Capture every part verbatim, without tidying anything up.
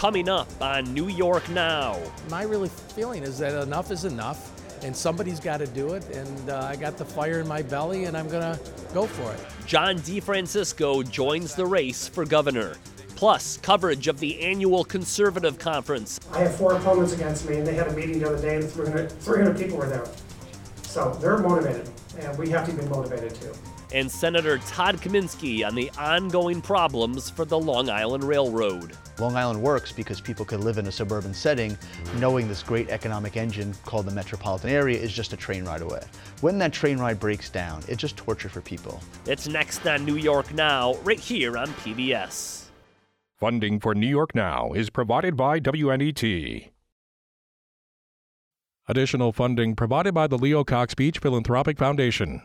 coming up on New York Now. My really feeling is that enough is enough, and somebody's got to do it, and uh, I got the fire in my belly, and I'm going to go for it. John DeFrancisco joins the race for governor. Plus, coverage of the annual conservative conference. I have four opponents against me, and they had a meeting the other day, and three hundred, three hundred people were there. So they're motivated, and we have to be motivated too. And Senator Todd Kaminsky on the ongoing problems for the Long Island Railroad. Long Island works because people could live in a suburban setting knowing this great economic engine called the metropolitan area is just a train ride away. When that train ride breaks down, it's just torture for people. It's next on New York Now, right here on P B S. Funding for New York Now is provided by W N E T. Additional funding provided by the Leo Cox Beach Philanthropic Foundation.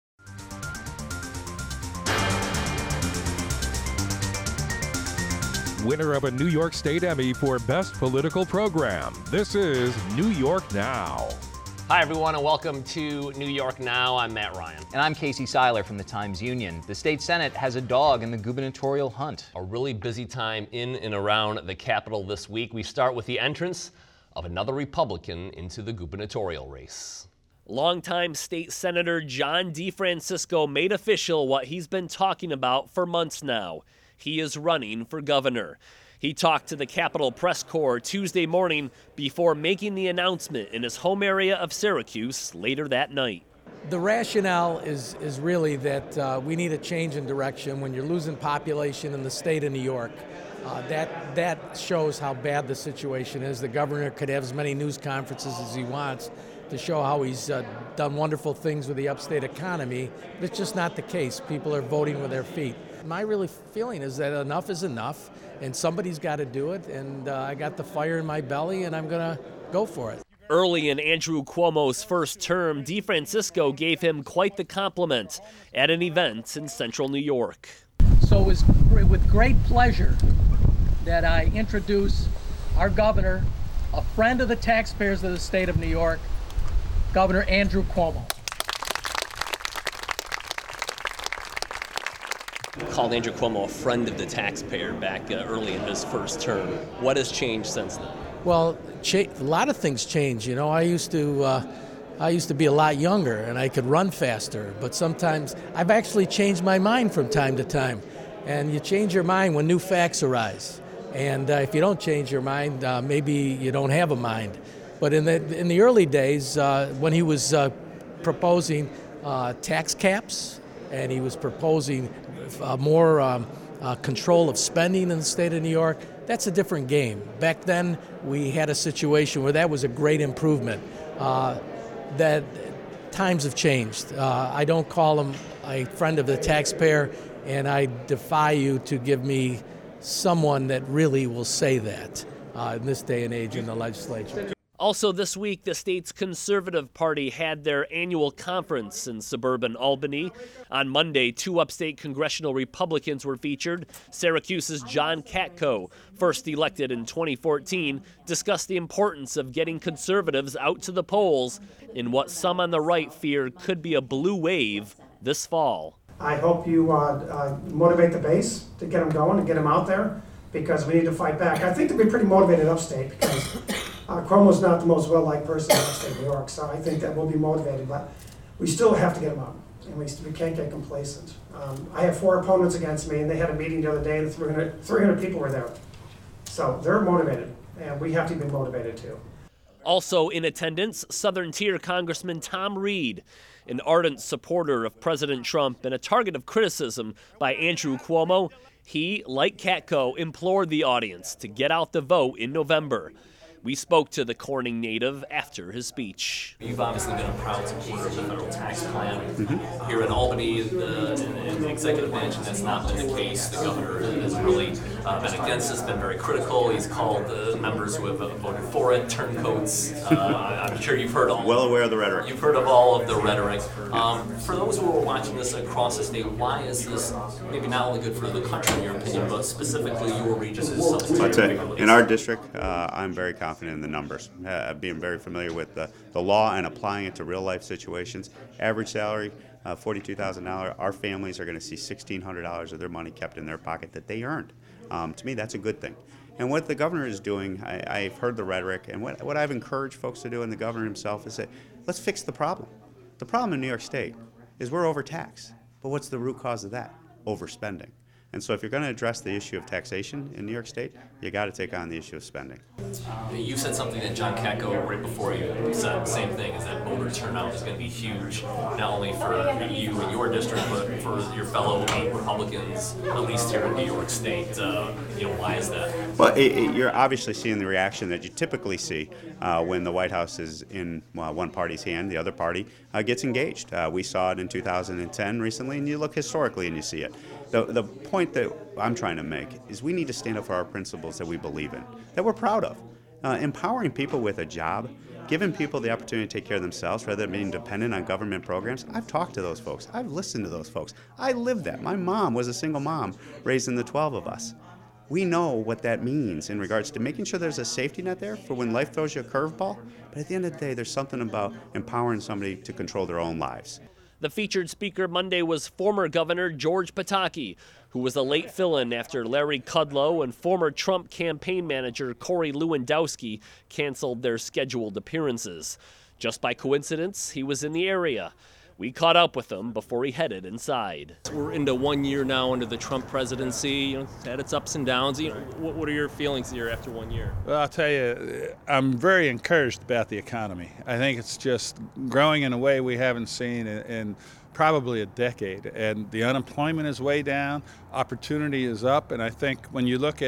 Winner of a New York State Emmy for Best Political Program. This is New York Now. Hi, everyone, and welcome to New York Now. I'm Matt Ryan. And I'm Casey Seiler from the Times-Union. The state Senate has a dog in the gubernatorial hunt. A really busy time in and around the Capitol this week. We start with the entrance of another Republican into the gubernatorial race. Longtime State Senator John DeFrancisco made official what he's been talking about for months now. He is running for governor. He talked to the Capitol Press Corps Tuesday morning before making the announcement in his home area of Syracuse later that night. The rationale is, is really that uh, we need a change in direction. When you're losing population in the state of New York, uh, that, that shows how bad the situation is. The governor could have as many news conferences as he wants to show how he's uh, done wonderful things with the upstate economy, but it's just not the case. People are voting with their feet. My really feeling is that enough is enough, and somebody's got to do it, and uh, I got the fire in my belly, and I'm going to go for it. Early in Andrew Cuomo's first term, DeFrancisco gave him quite the compliment at an event in central New York. So it was with great pleasure that I introduce our governor, a friend of the taxpayers of the state of New York, Governor Andrew Cuomo. Called Andrew Cuomo a friend of the taxpayer back uh, early in his first term. What has changed since then? Well, cha- a lot of things change. You know, I used to, uh, I used to be a lot younger and I could run faster. But sometimes I've actually changed my mind from time to time. And you change your mind when new facts arise. And uh, if you don't change your mind, uh, maybe you don't have a mind. But in the in the early days, uh, when he was uh, proposing uh, tax caps and he was proposing uh, more um, uh, control of spending in the state of New York, that's a different game. Back then, we had a situation where that was a great improvement. Uh, that times have changed. Uh, I don't call him a friend of the taxpayer, and I defy you to give me someone that really will say that uh, in this day and age in the legislature. Also this week, the state's Conservative Party had their annual conference in suburban Albany. On Monday, two upstate congressional Republicans were featured. Syracuse's John Katko, first elected in twenty fourteen, discussed the importance of getting conservatives out to the polls in what some on the right fear could be a blue wave this fall. I hope you uh, uh, motivate the base to get them going and get them out there, because we need to fight back. I think they'll be pretty motivated upstate because uh, Cuomo's not the most well-liked person in upstate New York, so I think that we'll be motivated, but we still have to get them out, and we, we can't get complacent. Um, I have four opponents against me, and they had a meeting the other day, and three hundred, three hundred people were there. So they're motivated, and we have to be motivated too. Also in attendance, Southern Tier Congressman Tom Reed, an ardent supporter of President Trump and a target of criticism by Andrew Cuomo. He, like Katko, implored the audience to get out the vote in November. We spoke to the Corning native after his speech. You've obviously been a proud supporter of the federal tax plan. Mm-hmm. Here in Albany, the, in, in the executive mansion, that's not been the case. The governor has really uh, been against this, been very critical. He's called the members who have voted for it turncoats. Uh, I'm sure you've heard all. Well aware of the rhetoric. You've heard of all of the rhetoric. Um, for those who are watching this across the state, why is this maybe not only good for the country, in your opinion, but specifically your region? I'd say in our district, uh, I'm very confident in the numbers, uh, being very familiar with the, the law and applying it to real life situations. Average salary, uh, forty-two thousand dollars. Our families are going to see sixteen hundred dollars of their money kept in their pocket that they earned. Um, to me, that's a good thing. And what the governor is doing, I, I've heard the rhetoric, and what, what I've encouraged folks to do, and the governor himself, is say, let's fix the problem. The problem in New York State is we're overtaxed. But what's the root cause of that? Overspending. And so if you're going to address the issue of taxation in New York State, you got to take on the issue of spending. You said something that John Katko, right before you, said the same thing, is that voter turnout is going to be huge, not only for you and your district, but for your fellow eight Republicans, at least here in New York State. Uh, you know, why is that? Well, it, it, you're obviously seeing the reaction that you typically see uh, when the White House is in well, one party's hand, the other party uh, gets engaged. Uh, we saw it in two thousand ten recently, and you look historically and you see it. The, the point that I'm trying to make is we need to stand up for our principles that we believe in, that we're proud of. Uh, empowering people with a job, giving people the opportunity to take care of themselves rather than being dependent on government programs. I've talked to those folks. I've listened to those folks. I lived that. My mom was a single mom raising the twelve of us. We know what that means in regards to making sure there's a safety net there for when life throws you a curveball. But at the end of the day, there's something about empowering somebody to control their own lives. The featured speaker Monday was former Governor George Pataki, who was a late fill-in after Larry Kudlow and former Trump campaign manager Corey Lewandowski canceled their scheduled appearances. Just by coincidence, he was in the area. We caught up with him before he headed inside. We're into one year now under the Trump presidency. You know, it's had its ups and downs. You know, what, what are your feelings here after one year? Well, I'll tell you, I'm very encouraged about the economy. I think it's just growing in a way we haven't seen in, in probably a decade. And the unemployment is way down, opportunity is up, and I think when you look at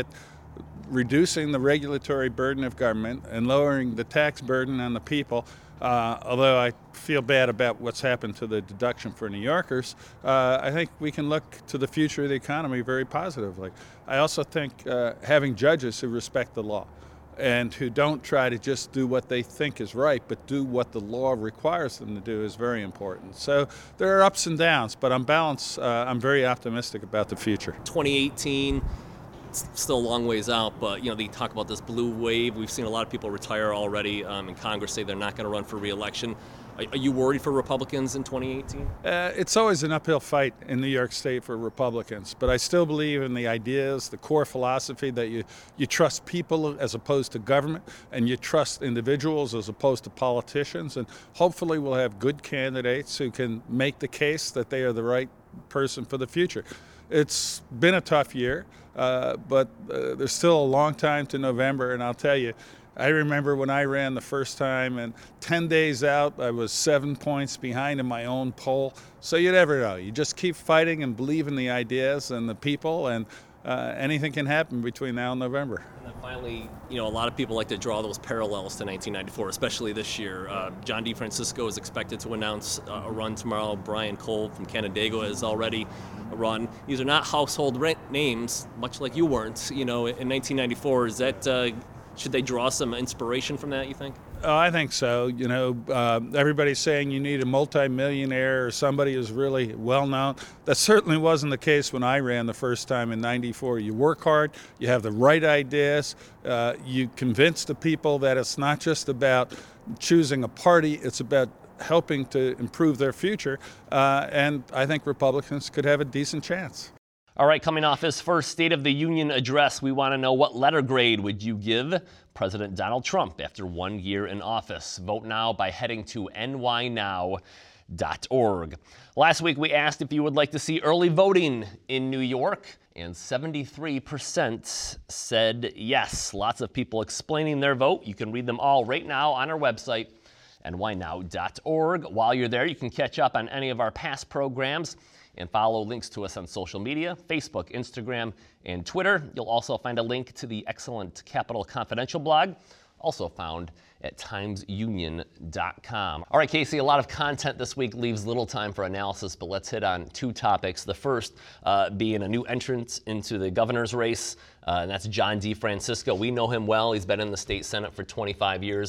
reducing the regulatory burden of government and lowering the tax burden on the people, Uh, although I feel bad about what's happened to the deduction for New Yorkers, uh, I think we can look to the future of the economy very positively. I also think uh, having judges who respect the law and who don't try to just do what they think is right, but do what the law requires them to do is very important. So there are ups and downs, but on balance, uh, I'm very optimistic about the future. twenty eighteen. It's still a long ways out, but you know they talk about this blue wave. We've seen a lot of people retire already um, in Congress, say they're not going to run for re-election. Are, are you worried for Republicans in twenty eighteen? Uh, it's always an uphill fight in New York State for Republicans, but I still believe in the ideas, the core philosophy that you, you trust people as opposed to government, and you trust individuals as opposed to politicians, and hopefully we'll have good candidates who can make the case that they are the right person for the future. It's been a tough year, uh, but uh, there's still a long time to November, and I'll tell you, I remember when I ran the first time, and ten days out, I was seven points behind in my own poll. So you never know. You just keep fighting and believe in the ideas and the people, and uh, anything can happen between now and November. And then finally, you know, a lot of people like to draw those parallels to nineteen ninety-four, especially this year. Uh, John DeFrancisco is expected to announce uh, a run tomorrow. Brian Cole from Canandaigua is already a run. These are not household names, much like you weren't, you know, in nineteen ninety-four. Is that, uh, should they draw some inspiration from that, you think? Oh, I think so. You know, uh, everybody's saying you need a multimillionaire or somebody who's really well-known. That certainly wasn't the case when I ran the first time in ninety-four. You work hard, you have the right ideas, uh, you convince the people that it's not just about choosing a party, it's about helping to improve their future, uh, and I think Republicans could have a decent chance. All right, coming off his first State of the Union address, we want to know, what letter grade would you give President Donald Trump after one year in office? Vote now by heading to N Y now dot org. Last week we asked if you would like to see early voting in New York, and seventy-three percent said yes. Lots of people explaining their vote. You can read them all right now on our website, N Y now dot org. While you're there, you can catch up on any of our past programs and follow links to us on social media, Facebook, Instagram, and Twitter. You'll also find a link to the excellent Capitol Confidential blog, also found at times union dot com. All right, Casey, a lot of content this week leaves little time for analysis, but let's hit on two topics. The first uh, being a new entrant into the governor's race, uh, and that's John DeFrancisco. We know him well. He's been in the state Senate for twenty-five years.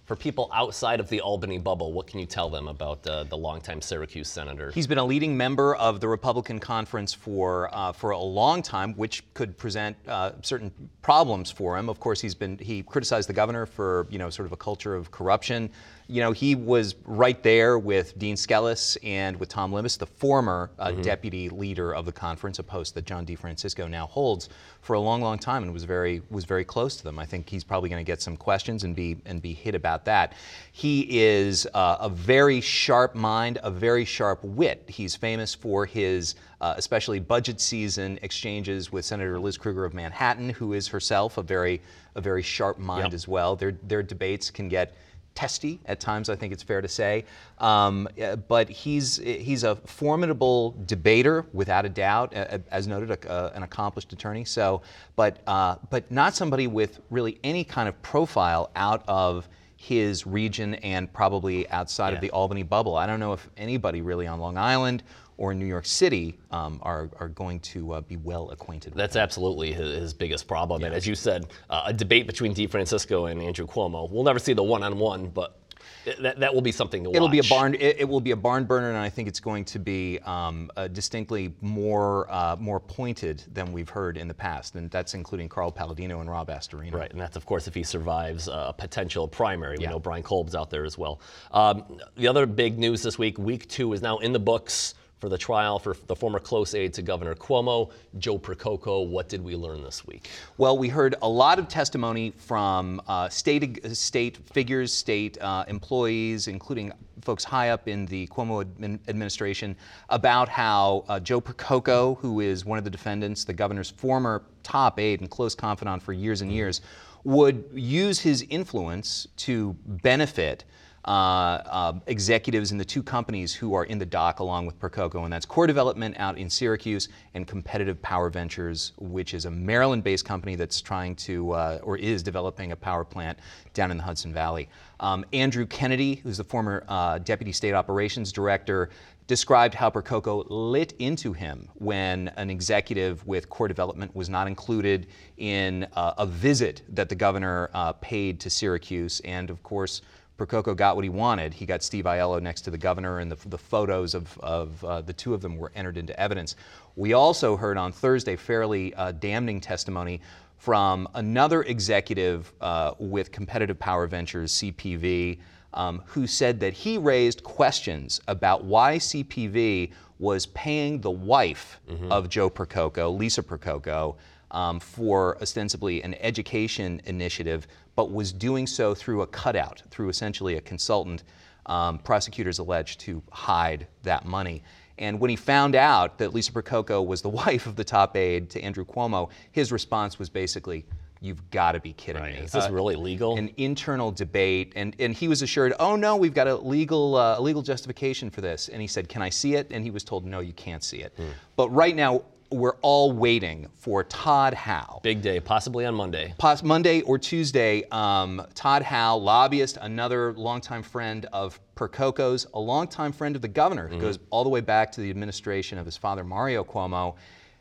For people outside of the Albany bubble, what can you tell them about uh, the longtime Syracuse senator? He's been a leading member of the Republican conference for uh, for a long time, which could present uh, certain problems for him. Of course, he's been he criticized the governor for you know sort of a culture of corruption. You know, he was right there with Dean Skelos and with Tom Limas, the former uh, mm-hmm. deputy leader of the conference, a post that John DeFrancisco now holds, for a long, long time, and was very was very close to them. I think he's probably going to get some questions and be and be hit about that. He is uh, a very sharp mind, a very sharp wit. He's famous for his uh, especially budget season exchanges with Senator Liz Krueger of Manhattan, who is herself a very a very sharp mind yep. as well. Their their debates can get testy at times, I think it's fair to say. Um, but he's he's a formidable debater, without a doubt, as noted, a, a, an accomplished attorney. So, but uh, but not somebody with really any kind of profile out of his region and probably outside yeah. of the Albany bubble. I don't know if anybody really on Long Island or in New York City um, are, are going to uh, be well acquainted with That's him. absolutely his, his biggest problem. Yeah. And as you said, uh, a debate between DeFrancisco and Andrew Cuomo. We'll never see the one-on-one, but that, that will be something to watch. It'll be a barn. It, it will be a barn burner, and I think it's going to be um, uh, distinctly more uh, more pointed than we've heard in the past, and that's including Carl Palladino and Rob Astorino. Right, and that's of course if he survives a potential primary. We yeah. know Brian Kolb's out there as well. Um, the other big news this week: week two is now in the books for the trial for the former close aide to Governor Cuomo, Joe Percoco. What did we learn this week? Well, we heard a lot of testimony from uh, state state figures, state uh, employees, including folks high up in the Cuomo admin administration, about how uh, Joe Percoco, who is one of the defendants, the governor's former top aide and close confidant for years and years, would use his influence to benefit Uh, uh, executives in the two companies who are in the dock along with Percoco, and that's Core Development out in Syracuse and Competitive Power Ventures, which is a Maryland-based company that's trying to, uh, or is developing a power plant down in the Hudson Valley. Um, Andrew Kennedy, who's the former uh, Deputy State Operations Director, described how Percoco lit into him when an executive with Core Development was not included in uh, a visit that the governor uh, paid to Syracuse, and of course, Percoco got what he wanted. He got Steve Aiello next to the governor, and the, the photos of, of uh, the two of them were entered into evidence. We also heard on Thursday fairly uh, damning testimony from another executive uh, with Competitive Power Ventures, C P V, um, who said that he raised questions about why C P V was paying the wife mm-hmm. of Joe Percoco, Lisa Percoco, um, for ostensibly an education initiative, but was doing so through a cutout, through essentially a consultant. Um, prosecutors alleged to hide that money. And when he found out that Lisa Percoco was the wife of the top aide to Andrew Cuomo, his response was basically, "You've got to be kidding right. me. Is this uh, really legal?" An internal debate, and, and he was assured, "Oh no, we've got a legal uh, a legal justification for this." And he said, "Can I see it?" And he was told, "No, you can't see it." Hmm. But right now, we're all waiting for Todd Howe. Big day, possibly on Monday. Poss- Monday or Tuesday. Um, Todd Howe, lobbyist, another longtime friend of Percoco's, a longtime friend of the governor, who mm-hmm. goes all the way back to the administration of his father, Mario Cuomo.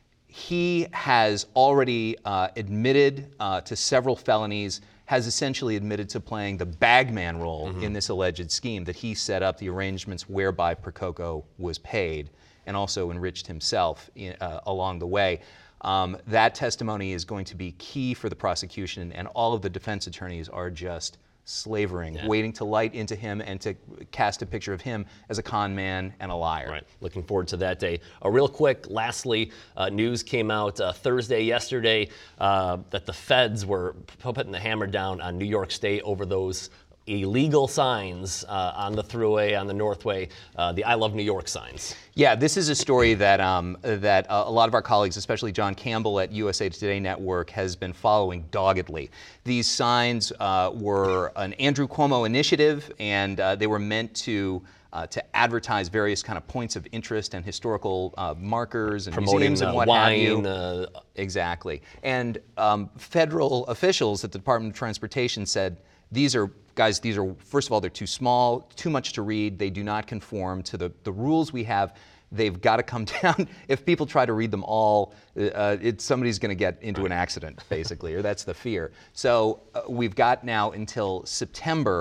He has already uh, admitted uh, to several felonies, has essentially admitted to playing the bagman role mm-hmm. in this alleged scheme, that he set up the arrangements whereby Percoco was paid, and also enriched himself in, uh, along the way. Um, that testimony is going to be key for the prosecution, and all of the defense attorneys are just slavering, yeah. waiting to light into him and to cast a picture of him as a con man and a liar. Right. Looking forward to that day. Uh, real quick, lastly, uh, news came out uh, Thursday, yesterday, uh, that the feds were putting the hammer down on New York State over those illegal signs uh, on the Thruway, on the Northway, uh, the I Love New York signs. Yeah, this is a story that um, that uh, a lot of our colleagues, especially John Campbell at U S A Today Network, has been following doggedly. These signs uh, were an Andrew Cuomo initiative, and uh, they were meant to Uh, to advertise various kind of points of interest and historical uh, markers and promoting museums and uh, what wine, have you. Uh, exactly. And um, federal officials at the Department of Transportation said, these are, guys, these are, first of all, they're too small, too much to read. They do not conform to the, the rules we have. They've got to come down. If people try to read them all, uh, it, somebody's going to get into an accident, basically, or that's the fear. So uh, we've got now until September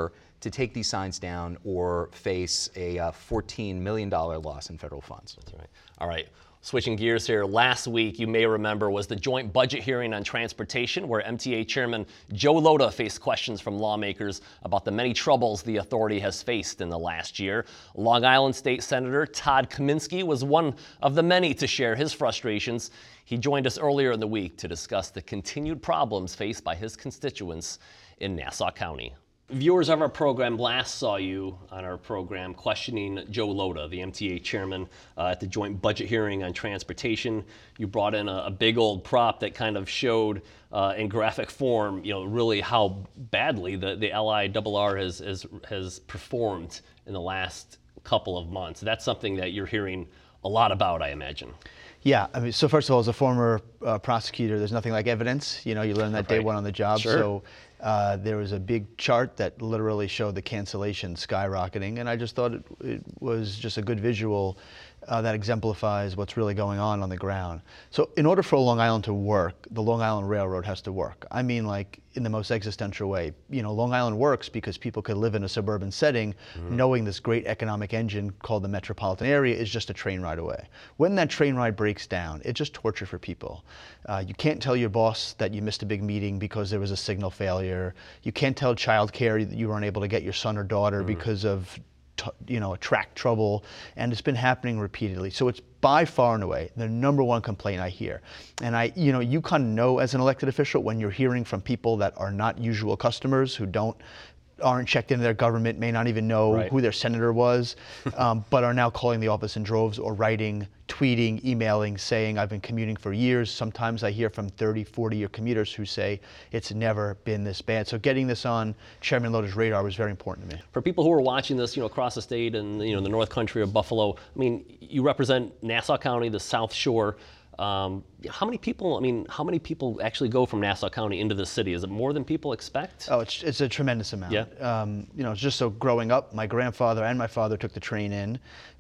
to take these signs down or face a uh, fourteen million dollars loss in federal funds. That's right. All right. Switching gears here, last week, you may remember, was the joint budget hearing on transportation, where M T A Chairman Joe Lhota faced questions from lawmakers about the many troubles the authority has faced in the last year. Long Island State Senator Todd Kaminsky was one of the many to share his frustrations. He joined us earlier in the week to discuss the continued problems faced by his constituents in Nassau County. Viewers of our program last saw you on our program questioning Joe Lhota, the M T A chairman, uh, at the joint budget hearing on transportation. You brought in a, a big old prop that kind of showed uh, in graphic form, you know, really how badly the, the L I R R has, has, has performed in the last couple of months. That's something that you're hearing a lot about, I imagine. Yeah, I mean, so first of all, as a former uh, prosecutor, there's nothing like evidence. You know, you learn that day Right. one on the job. Sure. So uh, there was a big chart that literally showed the cancellation skyrocketing, and I just thought it, it was just a good visual uh, that exemplifies what's really going on on the ground. So in order for Long Island to work, the Long Island Railroad has to work. I mean, like, in the most existential way. You know, Long Island works because people could live in a suburban setting mm-hmm. knowing this great economic engine called the metropolitan area is just a train ride away. When that train ride breaks down, it's just torture for people. Uh, you can't tell your boss that you missed a big meeting because there was a signal failure. You can't tell childcare that you weren't able to get your son or daughter mm-hmm. because of T- you know, track trouble, and it's been happening repeatedly. So it's by far and away the number one complaint I hear. And I, you know, you kind of know as an elected official when you're hearing from people that are not usual customers, who don't, aren't checked into their government, may not even know Right. who their senator was, um, but are now calling the office in droves or writing, tweeting, emailing, saying, I've been commuting for years. Sometimes I hear from thirty, forty year commuters who say it's never been this bad. So getting this on Chairman Lhota's radar was very important to me. For people who are watching this, you know, across the state and, you know, the North Country of Buffalo, I mean, you represent Nassau County, the South Shore. Um, how many people, I mean, how many people actually go from Nassau County into the city? Is it more than people expect? Oh, it's, it's a tremendous amount. Yeah. Um, you know, it's just so growing up, my grandfather and my father took the train in.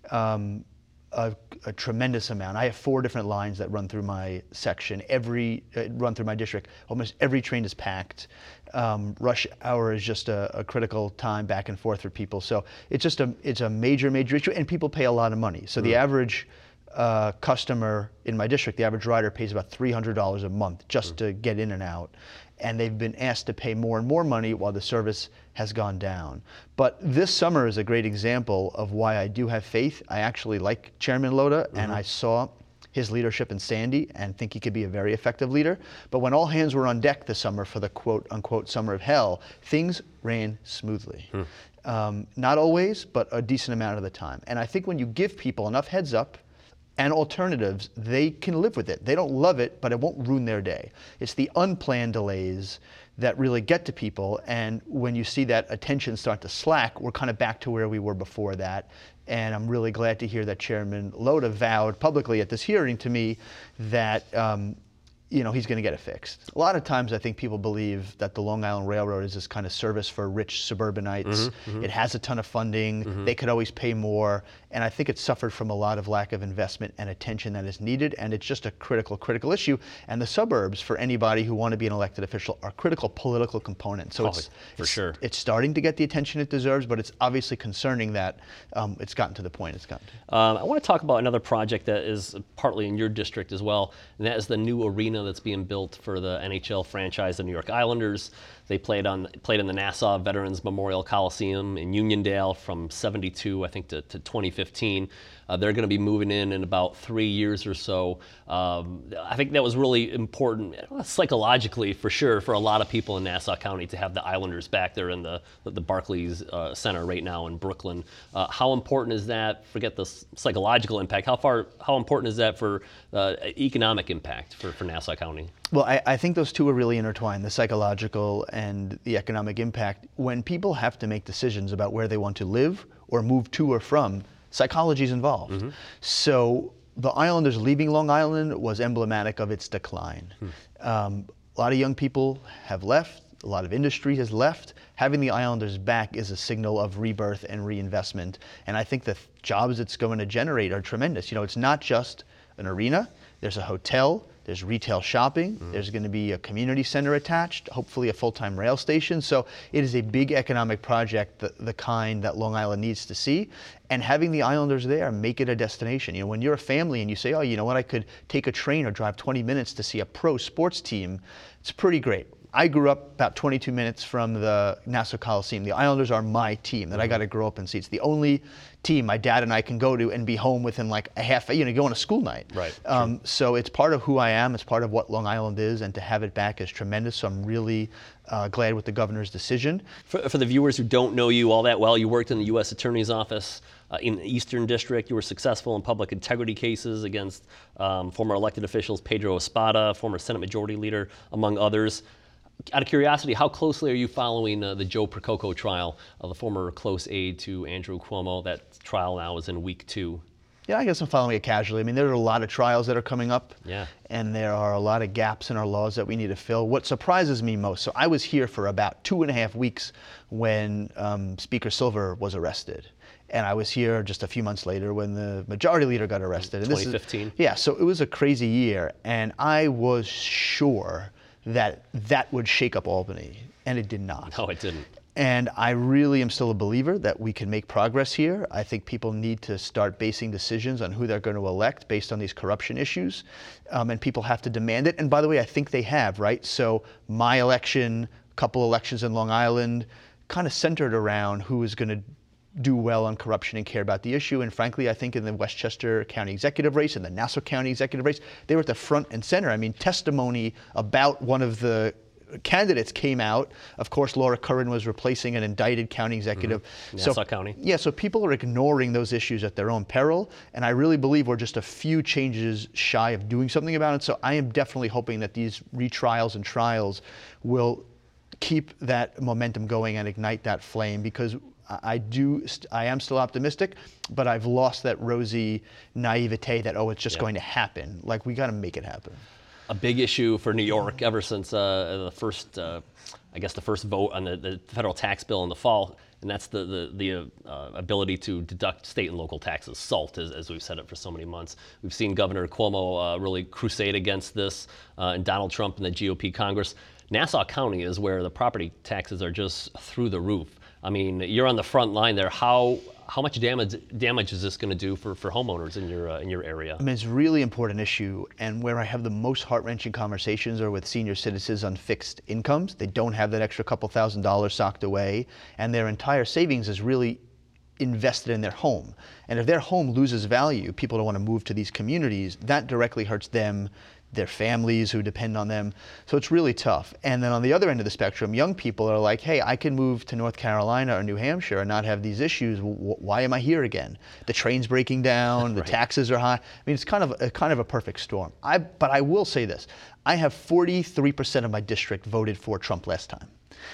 Um, a, a tremendous amount. I have four different lines that run through my section. Every, uh, run through my district. Almost every train is packed. Um, rush hour is just a, a critical time back and forth for people. So it's just a, it's a major, major issue, and people pay a lot of money. So mm. the average Uh, customer in my district, the average rider pays about three hundred dollars a month just to get in and out. And they've been asked to pay more and more money while the service has gone down. But this summer is a great example of why I do have faith. I actually like Chairman Lhota, mm-hmm. and I saw his leadership in Sandy and think he could be a very effective leader. But when all hands were on deck this summer for the quote unquote summer of hell, things ran smoothly. Hmm. Um, not always, but a decent amount of the time. And I think when you give people enough heads up and alternatives, they can live with it. They don't love it, but it won't ruin their day. It's the unplanned delays that really get to people, and when you see that attention start to slack, we're kind of back to where we were before that. And I'm really glad to hear that Chairman Lhota vowed publicly at this hearing to me that um, you know, he's going to get it fixed. A lot of times I think people believe that the Long Island Railroad is this kind of service for rich suburbanites. Mm-hmm, mm-hmm. It has a ton of funding. Mm-hmm. They could always pay more. And I think it's suffered from a lot of lack of investment and attention that is needed. And it's just a critical, critical issue. And the suburbs, for anybody who want to be an elected official, are critical political components. So oh, it's, for it's, sure. it's starting to get the attention it deserves, but it's obviously concerning that um, it's gotten to the point it's gotten to. Um, I want to talk about another project that is partly in your district as well, and that is the new arena that's being built for the N H L franchise, the New York Islanders. They played on played in the Nassau Veterans Memorial Coliseum in Uniondale from seventy-two, I think, to, to twenty fifteen. Uh, they're going to be moving in in about three years or so. Um, I think that was really important, psychologically for sure, for a lot of people in Nassau County to have the Islanders back there in the the Barclays uh, Center right now in Brooklyn. Uh, how important is that? Forget the psychological impact. How far? How important is that for uh, economic impact for, for Nassau County? Well, I, I think those two are really intertwined, the psychological and the economic impact. When people have to make decisions about where they want to live or move to or from, psychology is involved. Mm-hmm. So the Islanders leaving Long Island was emblematic of its decline. Hmm. Um, a lot of young people have left. A lot of industry has left. Having the Islanders back is a signal of rebirth and reinvestment. And I think the jobs it's going to generate are tremendous. You know, it's not just an arena. There's a hotel. There's retail shopping. Mm-hmm. There's going to be a community center attached, hopefully a full-time rail station. So it is a big economic project, the, the kind that Long Island needs to see. And having the Islanders there make it a destination. You know, when you're a family and you say, oh, you know what, I could take a train or drive twenty minutes to see a pro sports team, it's pretty great. I grew up about twenty-two minutes from the Nassau Coliseum. The Islanders are my team that I got to grow up and see. It's the only team my dad and I can go to and be home within like a half, you know, go on a school night. Right. Um, so it's part of who I am. It's part of what Long Island is, and to have it back is tremendous. So I'm really uh, glad with the governor's decision. For, for the viewers who don't know you all that well, you worked in the U S Attorney's Office uh, in the Eastern District. You were successful in public integrity cases against um, former elected officials Pedro Espada, former Senate Majority Leader, among others. Out of curiosity, how closely are you following uh, the Joe Prococo trial, uh, the former close aide to Andrew Cuomo? That trial now is in week two. Yeah, I guess I'm following it casually. I mean, there are a lot of trials that are coming up. Yeah. And there are a lot of gaps in our laws that we need to fill. What surprises me most, so I was here for about two and a half weeks when um, Speaker Silver was arrested. And I was here just a few months later when the Majority Leader got arrested. And twenty fifteen. This is, yeah, so it was a crazy year. And I was sure that that would shake up Albany, and it did not. No, it didn't. And I really am still a believer that we can make progress here. I think people need to start basing decisions on who they're going to elect based on these corruption issues, um, and people have to demand it. And by the way, I think they have, right? So my election, a couple elections in Long Island, kind of centered around who is going to do well on corruption and care about the issue. And frankly, I think in the Westchester County executive race and the Nassau County executive race, they were at the front and center. I mean, testimony about one of the candidates came out. Of course, Laura Curran was replacing an indicted county executive. Mm-hmm. So, Nassau County. Yeah, so people are ignoring those issues at their own peril. And I really believe we're just a few changes shy of doing something about it. So I am definitely hoping that these retrials and trials will keep that momentum going and ignite that flame, because I do, I am still optimistic, but I've lost that rosy naivete that, oh, it's just Yeah. going to happen. Like, we got to make it happen. A big issue for New York ever since uh, the first, uh, I guess, the first vote on the, the federal tax bill in the fall, and that's the the, the uh, ability to deduct state and local taxes, SALT, as, as we've said it for so many months. We've seen Governor Cuomo uh, really crusade against this, uh, and Donald Trump and the G O P Congress. Nassau County is where the property taxes are just through the roof. I mean, you're on the front line there. How how much damage damage is this going to do for, for homeowners in your uh, in your area? I mean, it's a really important issue, and where I have the most heart-wrenching conversations are with senior citizens on fixed incomes. They don't have that extra couple thousand dollars socked away, and their entire savings is really invested in their home. And if their home loses value, people don't want to move to these communities. That directly hurts them, their families who depend on them. So it's really tough. And then on the other end of the spectrum, young people are like, hey, I can move to North Carolina or New Hampshire and not have these issues. W- why am I here again? The train's breaking down, the Right. taxes are high. I mean, it's kind of a, kind of a perfect storm. I, but I will say this. I have forty-three percent of my district voted for Trump last time.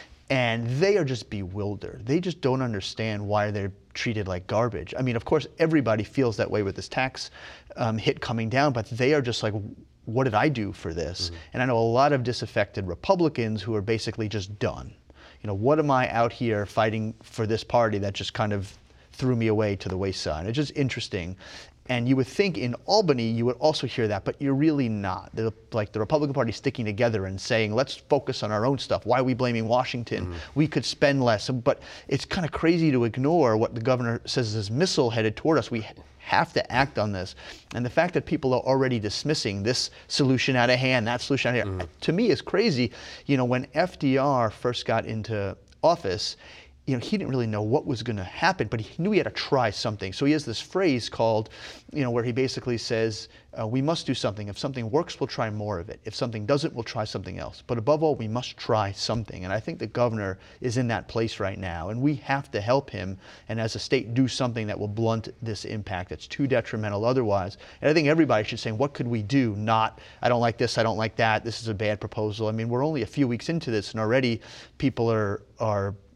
And they are just bewildered. They just don't understand why they're treated like garbage. I mean, of course, everybody feels that way with this tax um, hit coming down, but they are just like, what did I do for this? Mm-hmm. And I know a lot of disaffected Republicans who are basically just done. You know, what am I out here fighting for this party that just kind of threw me away to the wayside? It's just interesting. And you would think in Albany you would also hear that, but you're really not. They're, like the Republican Party sticking together and saying, let's focus on our own stuff. Why are we blaming Washington? Mm-hmm. We could spend less. But it's kind of crazy to ignore what the governor says is this missile headed toward us. We have to act on this. And the fact that people are already dismissing this solution out of hand, that solution out of hand, mm-hmm. to me is crazy. You know, when F D R first got into office, you know, he didn't really know what was going to happen, but he knew he had to try something. So he has this phrase called, you know, where he basically says, uh, we must do something. If something works, we'll try more of it. If something doesn't, we'll try something else. But above all, we must try something. And I think the governor is in that place right now. And we have to help him, and as a state, do something that will blunt this impact. It's too detrimental otherwise. And I think everybody should say, what could we do? Not, I don't like this, I don't like that, this is a bad proposal. I mean, we're only a few weeks into this, and already people are, are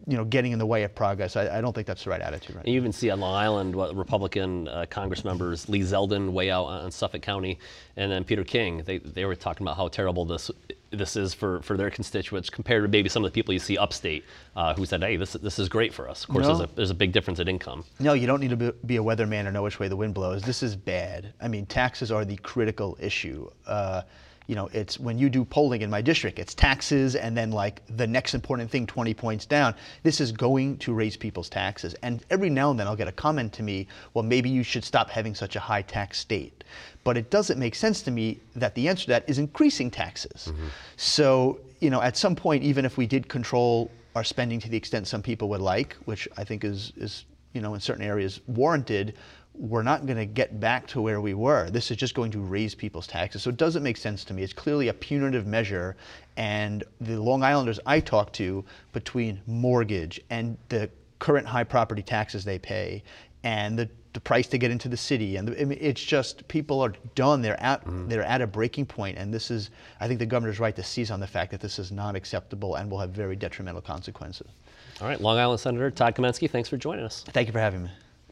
you know, getting in the way of progress. I, I don't think that's the right attitude right And you even see on Long Island what Republican uh, Congress members Lee Zeldin weigh out on Suffolk County, and then Peter King. They they were talking about how terrible this this is for, for their constituents compared to maybe some of the people you see upstate uh, who said, hey, this this is great for us. Of course, No. there's a there's a big difference in income. No, you don't need to be, be a weatherman or know which way the wind blows. This is bad. I mean, taxes are the critical issue. Uh, you know, it's when you do polling in my district, it's taxes and then like the next important thing twenty points down. This is going to raise people's taxes. And every now and then I'll get a comment to me, well, maybe you should stop having such a high tax state. But it doesn't make sense to me that the answer to that is increasing taxes. Mm-hmm. So, you know, at some point, even if we did control our spending to the extent some people would like, which I think is, is you know, in certain areas warranted, we're not going to get back to where we were. This is just going to raise people's taxes. So it doesn't make sense to me. It's clearly a punitive measure. And the Long Islanders I talk to, between mortgage and the current high property taxes they pay and the, the price to get into the city, and the, I mean, it's just, people are done. They're at, mm. they're at a breaking point. And this is, I think the governor's right to seize on the fact that this is not acceptable and will have very detrimental consequences. All right, Long Island Senator Todd Kamensky, thanks for joining us. Thank you for having me.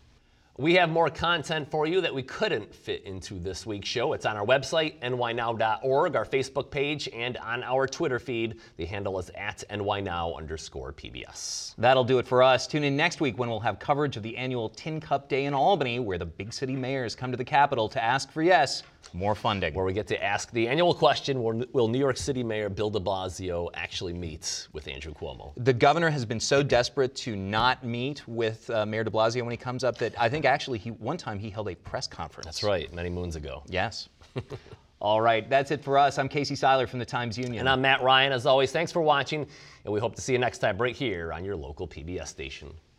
We have more content for you that we couldn't fit into this week's show. It's on our website, N Y now dot org, our Facebook page, and on our Twitter feed. The handle is at N Y now underscore P B S. That'll do it for us. Tune in next week when we'll have coverage of the annual Tin Cup Day in Albany, where the big city mayors come to the Capitol to ask for, yes, more funding. Where we get to ask the annual question, will New York City Mayor Bill de Blasio actually meet with Andrew Cuomo? The governor has been so desperate to not meet with uh, Mayor de Blasio when he comes up that I think actually he one time he held a press conference. That's right, many moons ago. Yes. All right, that's it for us. I'm Casey Seiler from the Times-Union. And I'm Matt Ryan. As always, thanks for watching, and we hope to see you next time right here on your local P B S station.